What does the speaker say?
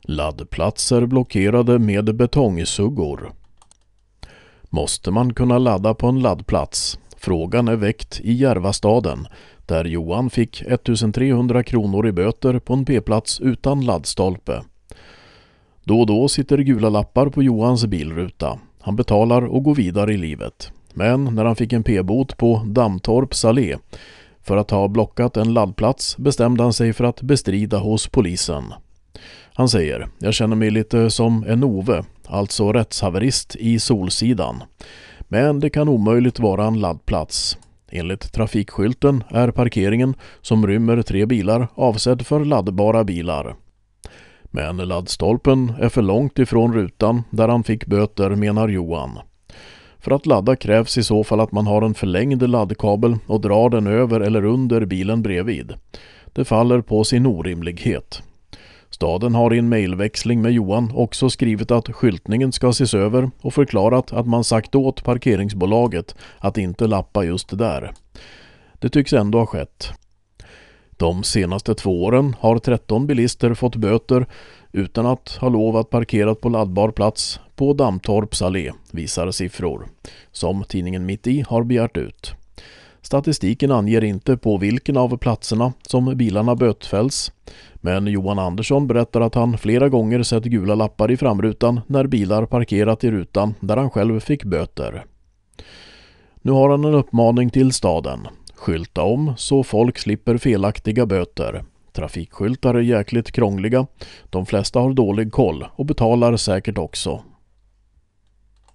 Laddplatser blockerade med betongsuggor. Måste man kunna ladda på en laddplats? Frågan är väckt i Järvastaden, där Johan fick 1300 kronor i böter på en p-plats utan laddstolpe. Då och då sitter gula lappar på Johans bilruta. Han betalar och går vidare i livet. Men när han fick en p-bot på Dammtorps allé för att ha blockat en laddplats bestämde han sig för att bestrida hos polisen. Han säger: "Jag känner mig lite som en Ove, alltså rättshaverist i Solsidan. Men det kan omöjligt vara en laddplats. Enligt trafikskylten är parkeringen, som rymmer 3 bilar, avsedd för laddbara bilar. Men laddstolpen är för långt ifrån rutan där han fick böter, menar Johan. För att ladda krävs i så fall att man har en förlängd laddkabel och drar den över eller under bilen bredvid. Det faller på sin orimlighet." Staden har i en mejlväxling med Johan också skrivit att skyltningen ska ses över och förklarat att man sagt åt parkeringsbolaget att inte lappa just där. Det tycks ändå ha skett. De senaste 2 åren har 13 bilister fått böter utan att ha lov att parkerat på laddbar plats på Dammtorps allé, visar siffror, som tidningen Mitt i har begärt ut. Statistiken anger inte på vilken av platserna som bilarna bötfälls, men Johan Andersson berättar att han flera gånger sett gula lappar i framrutan när bilar parkerat i rutan där han själv fick böter. Nu har han en uppmaning till staden: skylta om så folk slipper felaktiga böter. Trafikskyltar är jäkligt krångliga, de flesta har dålig koll och betalar säkert också.